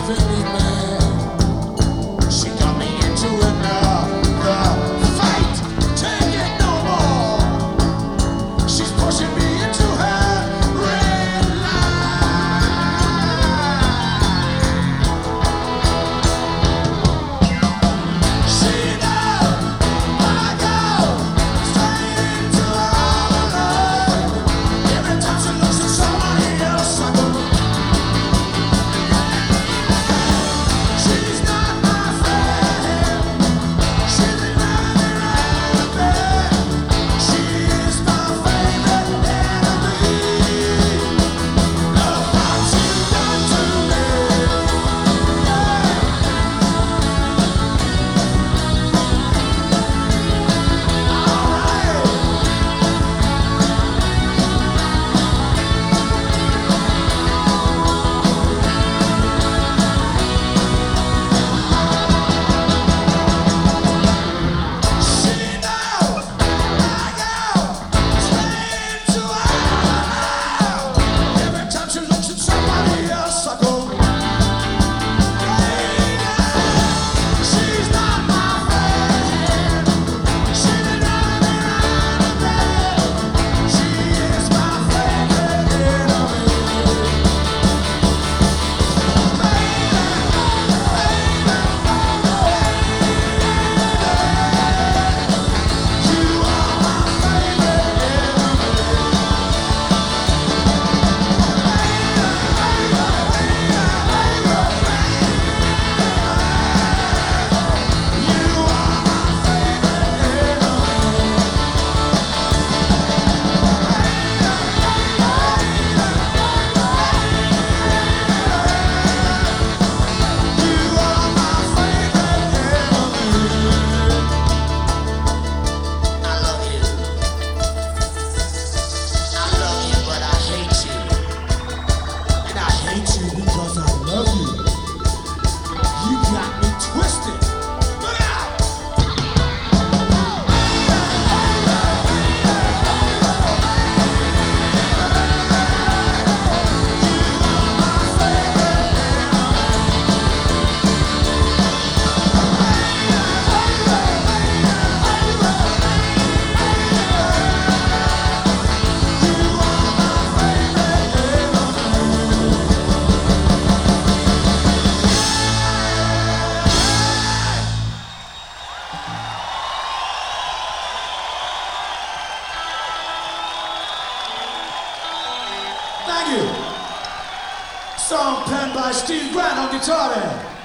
driving me mad. She got me into another fight. Take it no more. She's pushing me into her red light. She knows I go straight into her love. Every time she looks at somebody else, I go. She's not my friend. She's another enemy. She is my favorite enemy. Love what you've done to me. She knows I go straight into her love. Every time she looks at somebody else, I go. She's not my friend. She's another enemy. She is my favorite enemy. You are my favorite You are my favorite You are my favorite enemy. I love you. I love you, but I hate you. And I hate you because I love you. You got me twisted. Look out! Thank you. Song penned by Steve Grant on guitar there.